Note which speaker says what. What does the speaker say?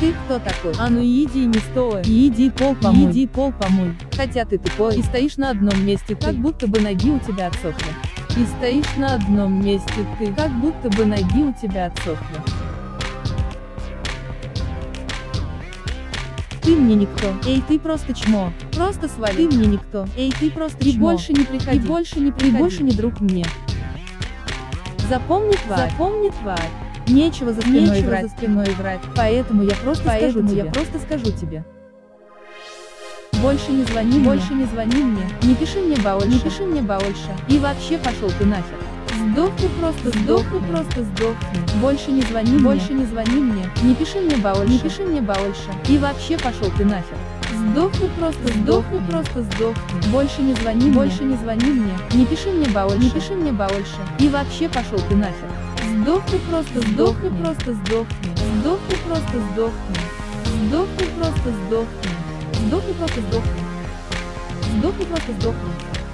Speaker 1: Ты кто такой?
Speaker 2: А ну иди, не стой. Иди пол помой.
Speaker 1: Иди
Speaker 2: пол помой.
Speaker 1: Хотя ты тупой
Speaker 2: И стоишь на одном месте,
Speaker 1: как будто бы ноги у тебя отсохли.
Speaker 2: И стоишь на одном месте ты,
Speaker 1: Как будто бы ноги у тебя отсохли.
Speaker 2: Ты мне никто.
Speaker 1: Эй, ты просто чмо. Просто свали.
Speaker 2: Ты мне никто.
Speaker 1: Эй, ты просто
Speaker 2: И
Speaker 1: чмо.
Speaker 2: больше не приходи.
Speaker 1: И больше не
Speaker 2: И
Speaker 1: приходи.
Speaker 2: больше не друг мне.
Speaker 1: Запомни, тварь.
Speaker 2: Запомни, тварь.
Speaker 1: Нечего за спиной
Speaker 2: Нечего
Speaker 1: врать.
Speaker 2: за спиной врать.
Speaker 1: Поэтому я просто скажу тебе. Больше не звони мне.
Speaker 2: Больше не звони мне.
Speaker 1: Не пиши мне больше.
Speaker 2: Не пиши мне больше.
Speaker 1: И вообще пошел ты нахер. Сдохни просто, сдохни. Больше не звони мне.
Speaker 2: Больше не звони мне.
Speaker 1: Не пиши мне больше.
Speaker 2: Не пиши мне больше.
Speaker 1: И вообще пошел ты нахер. Сдохни просто, сдохни. Больше не звони мне.
Speaker 2: Больше не звони мне.
Speaker 1: Не пиши мне больше.
Speaker 2: Не пиши мне больше.
Speaker 1: И вообще пошел ты нахер. Сдохни просто,
Speaker 2: Сдохни.
Speaker 1: сдохни. Сдохни просто, сдохни. Сдохни просто, сдохни. Сдохни просто, сдохни. Сдохни просто, сдохни.